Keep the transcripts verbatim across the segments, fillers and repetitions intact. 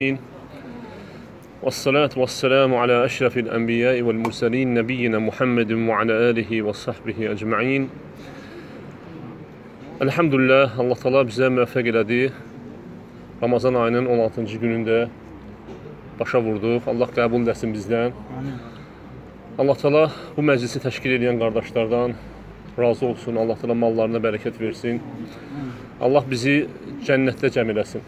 والصلاة والسلام على أشرف الأنبياء والمرسلين نبينا محمد وعلى آله وصحبه أجمعين. Elhamdülillah, Allah Teala bizə müvəffəq elədi. Ramazan ayının on altıncı günündə başa vurduq. Allah qəbul etsin bizdən. Allah Teala bu məclisi təşkil edən qardaşlardan razı olsun. Allah Teala mallarına bərəkət versin. Allah bizi cənnətdə cəm eləsin.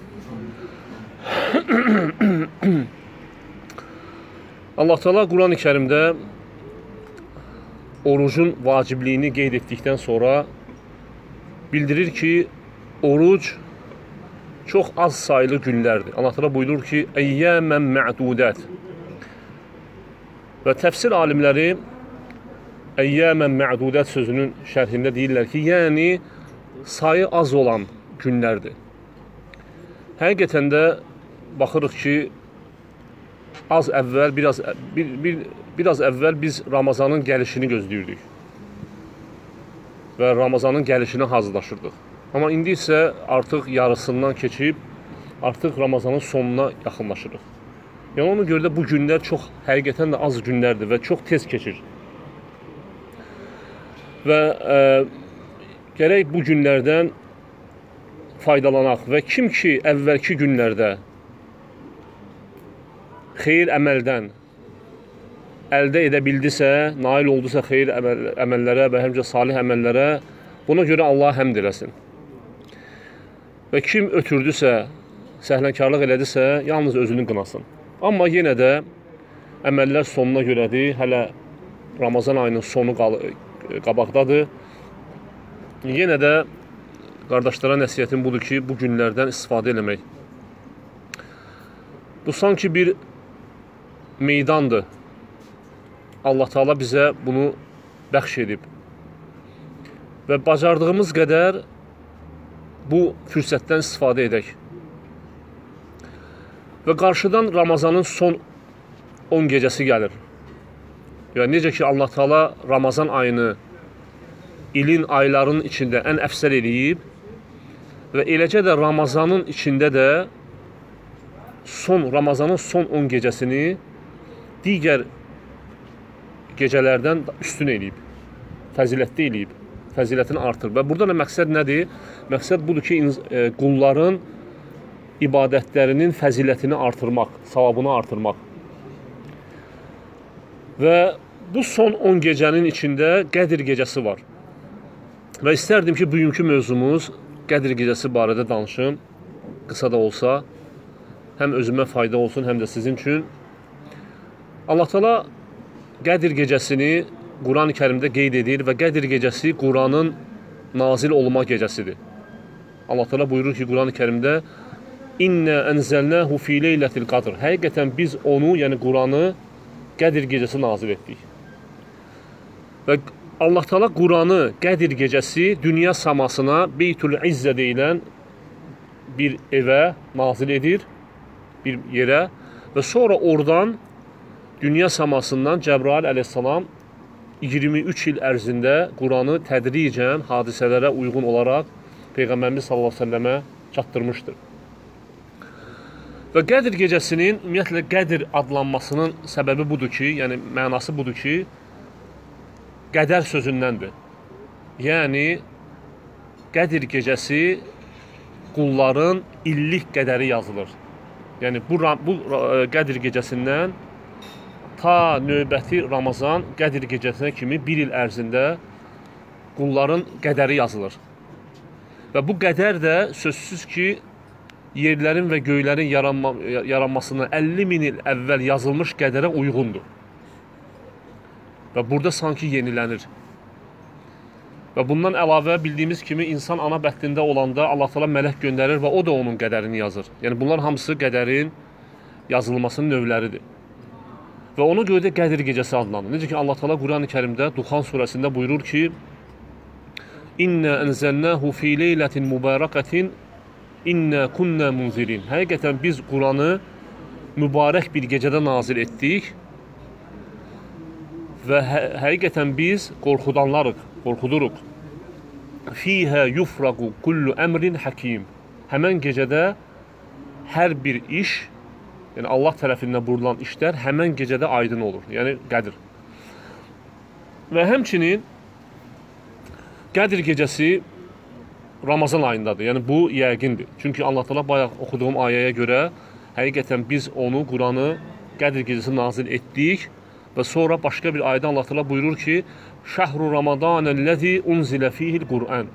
Allah Teala Quran-ı Kərimdə orucun vacibliyini qeyd etdikdən sonra bildirir ki, oruc çox az sayılı günlərdir. Allah Teala buyurur ki, əyyəmən mə'dudət. Və təfsir alimləri əyyəmən mə'dudət sözünün şərhində deyirlər ki, yəni sayı az olan günlərdir. Həqiqətən də baxırıq ki, az əvvəl, biraz, bir, bir, biraz əvvəl biz Ramazanın gəlişini gözləyirdik və Ramazanın gəlişini hazırlaşırdıq. Amma indi isə artıq yarısından keçib, artıq Ramazanın sonuna yaxınlaşırıq. Yəni ona görə də bu günlər çox, həqiqətən də az günlərdir və çox tez keçir. Və e, gərək bu günlərdən faydalanaq və kim ki əvvəlki günlərdə xeyir əməldən əldə edə bildisə, nail oldusa xeyir əməl, əməllərə və həmcə salih əməllərə, buna görə Allah həmd eləsin. Və kim ötürdüsə, səhlənkarlıq elədisə, yalnız özünü qınasın. Amma yenə də əməllər sonuna görədir, hələ Ramazan ayının sonu qabaqdadır. Yenə də qardaşlara nəsiyyətim budur ki, bu günlərdən istifadə eləmək. Bu sanki bir meydandır. Allah Teala bizə bunu bəxş edib. Və bacardığımız qədər bu fürsətdən istifadə edək. Və qarşıdan Ramazanın son on gecəsi gəlir. Yəni, necə ki, Allah Teala Ramazan ayını ilin, ayların içində ən əfsəl eləyib və eləcə də Ramazanın içində də son, Ramazanın son on gecəsini digər gecələrdən üstün eləyib, fəzilətli eləyib, fəzilətini artır. Və burada da məqsəd nədir? Məqsəd budur ki, qulların ibadətlərinin fəzilətini artırmaq, savabını artırmaq. Və bu son on gecənin içində Qədir gecəsi var. Və istərdim ki, bugünkü mövzumuz Qədir gecəsi barədə danışım, qısa da olsa, həm özümə fayda olsun, həm də sizin üçün. Allah Teala Qədir gecəsini Quran-ı Kərimdə qeyd edir və Qədir gecəsi Quranın nazil olma gecəsidir. Allah Teala buyurur ki, Quran-ı Kərimdə İnnə ənzəlnəhu fi leylətil qadr. Həqiqətən biz onu, yəni Quranı Qədir gecəsi nazil etdik. Və Allah Teala Quranı Qədir gecəsi dünya samasına Beytül İzzə deyilən bir evə nazil edir, bir yerə və sonra oradan dünya samasından Cəbrail əleyhissalam iyirmi üç il ərzində Quranı tədricən hadisələrə uyğun olaraq Peyğəmbərimiz sallallahu əleyhi və səlləmə çatdırmışdır. Və Qədir gecəsinin, ümumiyyətlə Qədir adlanmasının səbəbi budur ki, yəni mənası budur ki, qədər sözündəndir. Yəni, Qədir gecəsi qulların illik qədəri yazılır. Yəni, bu, bu Qədir gecəsindən ta növbəti Ramazan Qədir gecəsinə kimi bir il ərzində qulların qədəri yazılır. Və bu qədər də sözsüz ki, yerlərin və göylərin yaranma, yaranmasına əlli min il əvvəl yazılmış qədərə uyğundur. Və burada sanki yenilənir. Və bundan əlavə bildiyimiz kimi insan ana bətnində olanda Allah Teala mələk göndərir və o da onun qədərini yazır. Yəni bunlar hamısı qədərin yazılmasının növləridir. Və ona görə də Qədir gecəsi adlanır. Necə ki, Allah Teala Quran-ı Kərimdə Duxan surəsində buyurur ki, İnnə ənzəlnəhu fi leylətin mübarəkətin İnnə kunnə munzirin. Həqiqətən biz Quranı mübarək bir gecədə nazil etdik və hə həqiqətən biz qorxudanlarıq, qorxuduruq. Fihə yufraqu kullu əmrin həkim. Həmən gecədə hər bir iş yəni Allah tərəfindən buyurulan işlər həmən gecədə aydın olur. Yəni Qədir. Və həmçinin Qədir gecəsi Ramazan ayındadır. Yəni bu yəqindir. Çünki Allah Təala bayaq oxuduğum ayəyə görə həqiqətən biz onu, Quranı Qədir gecəsi nazil etdik və sonra başqa bir ayədə Allah Təala buyurur ki: "Şəhru Ramadanəl-ləzi unzilə fihil Qur'an."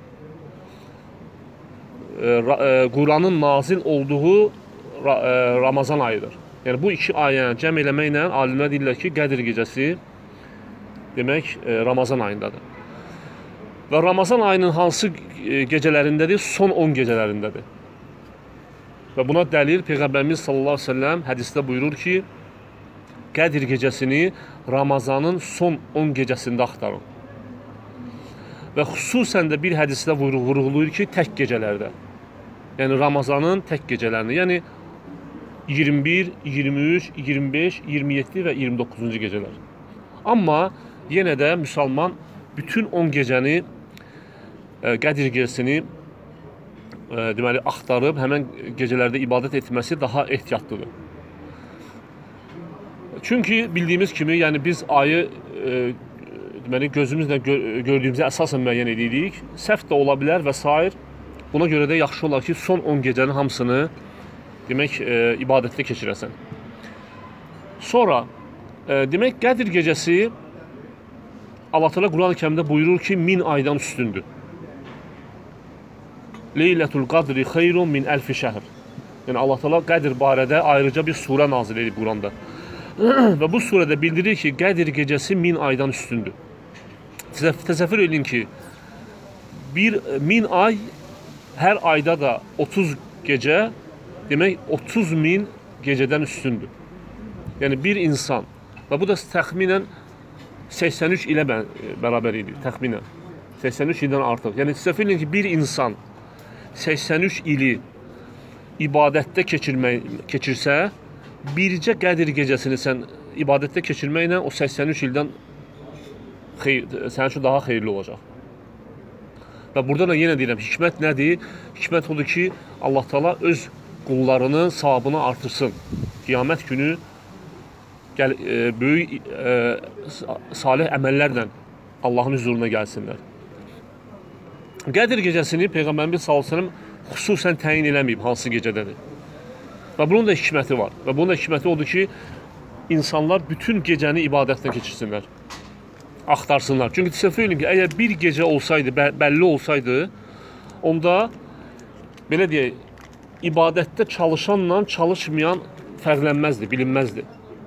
Quranın nazil olduğu Ramazan ayıdır. Yəni bu iki ayəni cəm eləməklə alimlər deyirlər ki, Qədir gecəsi demək Ramazan ayındadır. Və Ramazan ayının hansı gecələrindədir? Son on gecələrindədir. Və buna dəlil Peyğəmbərimiz sallallahu əleyhi və səlləm hədisdə buyurur ki, Qədir gecəsini Ramazanın son on gecəsində axtarın. Və xüsusən də bir hədisdə vurğulayır ki, tək gecələrdə. Yəni Ramazanın tək gecələrini, yəni iyirmi bir, iyirmi üç, iyirmi beş, iyirmi yeddi və iyirmi doqquzuncu gecələr. Amma yenə də müsəlman bütün on gecəni, Qədir gecəsini deməli axtarıb həmən gecələrdə ibadət etməsi daha ehtiyatlıdır. Çünki bildiyimiz kimi, yəni biz ayı e, deməli gözümüzlə gör, gördüyümüzə əsasən müəyyən edirik. Səhv də ola bilər və s. Buna görə də yaxşı olar ki, son on gecənin hamısını demək e, ibadətdə keçirəsən. Sonra e, demək Qədir gecəsi Allah Təala Quran-ı Kərimdə buyurur ki, min aydan üstündür. Leylətul qadri xeyrun min əlfi şəhr. Yəni Allah Təala Qədir barədə ayrıca bir surə nazil edib Quranda. Və bu surədə bildirir ki, Qədir gecəsi min aydan üstündür. Təsəvvür edin ki, bir min ay, hər ayda da otuz gecə, demək otuz min gecədən üstündür. Yəni bir insan, və bu da təxminən səksən üç ilə bərabər edir, təxminən. səksən üç ildən artıq. Yəni təsəvvür edin ki, bir insan səksən üç ili ibadətdə keçirmək, keçirsə, bircə Qədir gecəsini sən ibadətdə keçirməklə o səksən üç ildən xeyr, sənin üçün daha xeyirli olacaq. Və burada da yenə deyirəm, hikmət nədir? Hikmət odur ki, Allah Təala öz qullarının savabını artırsın. Qiyamət günü gəl, e, böyük e, salih əməllərlə Allahın huzuruna gəlsinlər. Qədir gecəsini Peyğəmbərimiz sallallahu əleyhi və səlləm xüsusən təyin eləməyib hansı gecədədir. Və bunun da hikməti var. Və bunun da hikməti odur ki, insanlar bütün gecəni ibadətlə keçirsinlər. Axtarsınlar. Çünki təsəvvür edin ki, əgər bir gecə olsaydı, bəlli olsaydı, onda belə deyək, ibadətdə çalışanla çalışmayan fərqlənməzdi, bilinməzdi.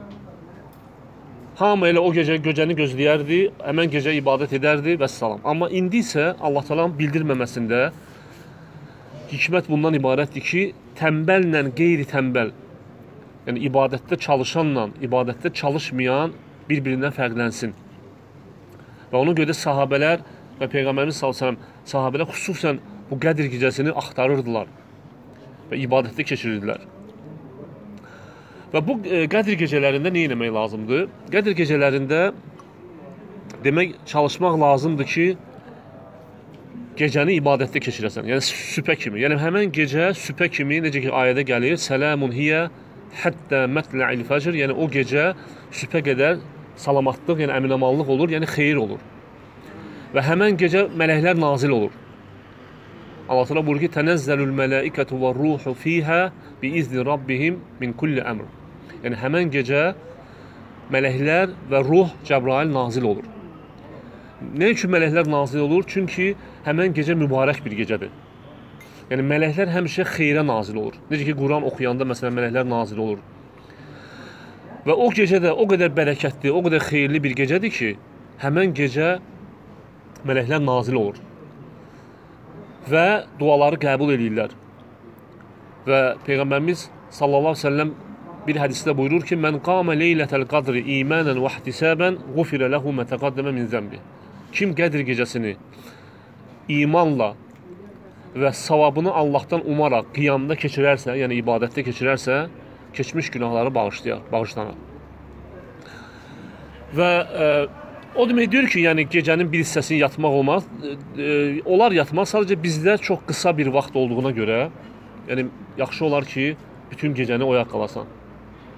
Hamı elə o gecə gecəni gözləyərdi, həmən gecə ibadət edərdi və salam. Amma indi isə Allah Təala'nın bildirməməsində hikmət bundan ibarətdir ki, tənbəllə qeyri-tənbəl, yəni ibadətdə çalışanla ibadətdə çalışmayan bir-birindən fərqlənsin. Və ona görə sahabələr və Peyğəmbərimiz sallallahu əleyhi və səlləm sahabələr xüsusən bu Qədir gecəsini axtarırdılar və ibadətdə keçirirdilər. Və bu Qədir gecələrində nə etmək lazımdır? Qədir gecələrində demək çalışmaq lazımdır ki, gecəni ibadətdə keçirəsən. Yəni sübhə kimi. Yəni həmən gecə sübhə kimi, necə ki ayədə gəlir, "Salamun hiyə hatta matla'il fəcr", yəni o gecə sübhə qədər salamatlıq, yəni əminamanlıq olur, yəni xeyir olur. Və həmən gecə mələklər nazil olur. Allah Teala buyurur ki, "Tənəzzəlul mələikətu və-ruhu fīhə bi-izni rabbihim min kulli əmr." Yəni həmən gecə mələklər və ruh Cəbrail nazil olur. Nə üçün mələklər nazil olur? Çünki həmən gecə mübarək bir gecədir. Yəni mələklər həmişə xeyrə nazil olur. Necə ki Quran oxuyanda məsələn mələklər nazil olur. Və o gecə də o qədər bərəkətli, o qədər xeyirli bir gecədir ki, həmən gecə mələklər nazil olur. Və duaları qəbul edirlər. Və Peyğəmbərimiz sallallahu əleyhi və səlləm bir hədisdə buyurur ki, "Mən qamə leylətəl qadri imanən və ihtisabən, ğufirə lehu ma taqaddama min zəmbi." Kim Qədir gecəsini imanla və savabını Allahdan umaraq qiyamda keçirərsə, yəni ibadətdə keçirərsə, keçmiş günahları bağışlayar, bağışlanar. Və e, o demək deyir ki, yəni gecənin bir hissəsini yatmaq olmaz. E, e, olar yatmaq, sadəcə bizdə çox qısa bir vaxt olduğuna görə, yəni yaxşı olar ki, bütün gecəni oyaq qalasan.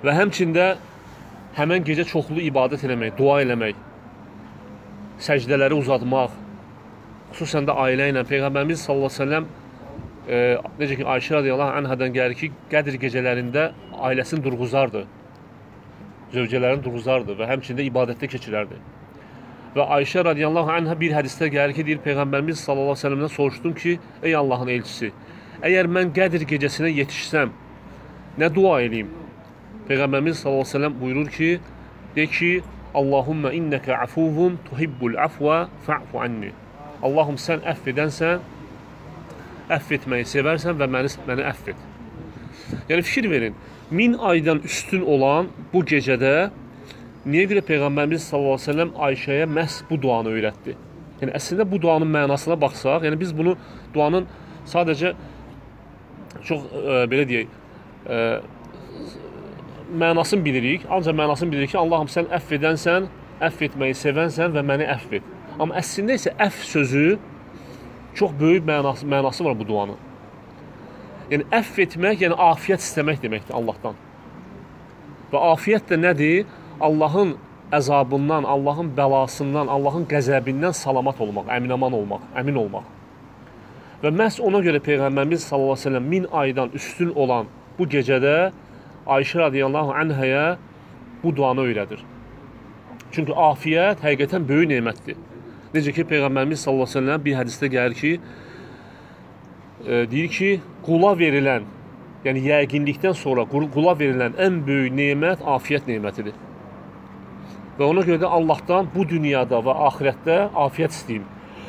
Və həmçində həmən gecə çoxlu ibadət eləmək, dua eləmək, səcdələri uzatmaq, xüsusən də ailə ilə. Peyğəmbərimiz sallallahu əleyhi və səlləm e, necə ki Ayşə radiyallahu anhadan gəlir ki, Qədr gecələrində ailəsini durğuzardı, zövcələrini durğuzardı və həmçində ibadətdə keçirərdi. Və Ayşə radiyallahu anha bir hədisdə gəlir ki, deyir Peyğəmbərimiz sallallahu əleyhi və səlləmdən soruşdum ki, ey Allahın elçisi, əgər mən Qədr gecəsinə yetişsəm, nə dua eləyim? Peyğəmbərimiz sallallahu əleyhi və səlləm buyurur ki, de ki, Allahumma innaka afuvun tuhibbul afwa fa'fu anni. Allahım sən əff edənsən, əff etməyi sevərsən və məni, məni əff et. Yəni fikir verin, min aydan üstün olan bu gecədə niyə görə Peyğəmbərimiz sallallahu əleyhi və səlləm Ayşəyə məhz bu duanı öyrətdi? Yəni əslində bu duanın mənasına baxsaq, yəni biz bunu duanın sadəcə çox e, belə deyək, e, mənasını bilirik. Ancaq mənasını bilirik ki, Allahım sən əff edənsən, əff etməyi sevənsən və məni əff et. Amma əslində isə əff sözü çox böyük mənası, mənası var bu duanın. Yəni əff etmək, yəni afiyət istəmək deməkdir Allahdan. Və afiyyət də nədir? Allahın əzabından, Allahın bəlasından, Allahın qəzəbindən salamat olmaq, əminaman olmaq, əmin olmaq. Və məhz ona görə Peyğəmbərimiz sallallahu əleyhi və səlləm min aydan üstün olan bu gecədə Ayşə radiyallahu anhaya bu duanı öyrədir. Çünki afiyyət həqiqətən böyük nemətdir. Necə ki Peyğəmbərimiz sallallahu əleyhi və səlləm bir hədisdə gəlir ki, e, deyir ki, qula verilən, yəni yəqinlikdən sonra qula verilən ən böyük nemət afiyyət nemətidir. Və ona görə də Allahdan bu dünyada və axirətdə afiyyət istəyim.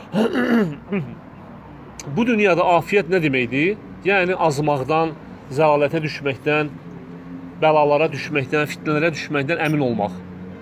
Bu dünyada afiyyət nə deməkdir? Yəni azmaqdan, zəlalətə düşməkdən, bəlalara düşməkdən, fitnələrə düşməkdən əmin olmaq.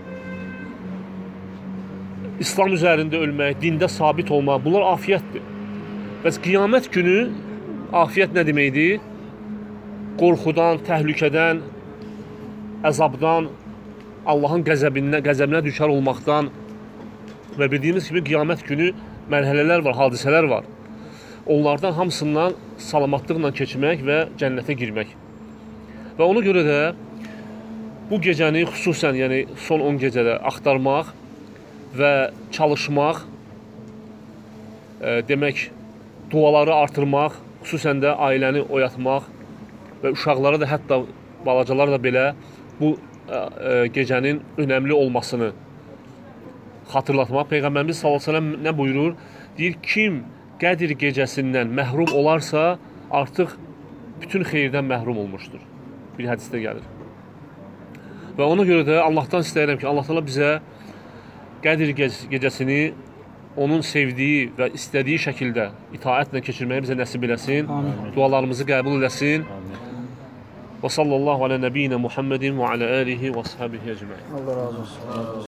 İslam üzərində ölmək, dində sabit olmaq, bunlar afiyyətdir. Bəs qiyamət günü afiyyət nə deməkdir? Qorxudan, təhlükədən, əzabdan, Allahın qəzəbindən, qəzəbinə düşər olmaqdan və bildiyimiz kimi qiyamət günü mərhələlər var, hadisələr var. Onlardan hamısından salamatlıqla keçmək və cənnətə girmək. Və ona görə də bu gecəni xüsusən, yəni son on gecədə axtarmaq və çalışmaq, e, demək, duaları artırmaq, xüsusən də ailəni oyatmaq və uşaqlara da, hətta balacalar da belə bu e, gecənin önəmli olmasını xatırlatmaq. Peyğəmbərimiz sallallahu əleyhi və səlləm nə buyurur? Deyir, kim Qədr gecəsindən məhrum olarsa, artıq bütün xeyirdən məhrum olmuşdur. Bir hədisdə gəlir. Və ona görə də Allahdan istəyirəm ki, Allah təala bizə Qədr gecəsini onun sevdiyi və istədiyi şəkildə itaətlə keçirməyi bizə nəsib eləsin. Amin. Dualarımızı qəbul eləsin. Və sallallahu alə nəbiyyinə Muhammedin və alə alihi və əshabihi əcməin. Allah razı olsun.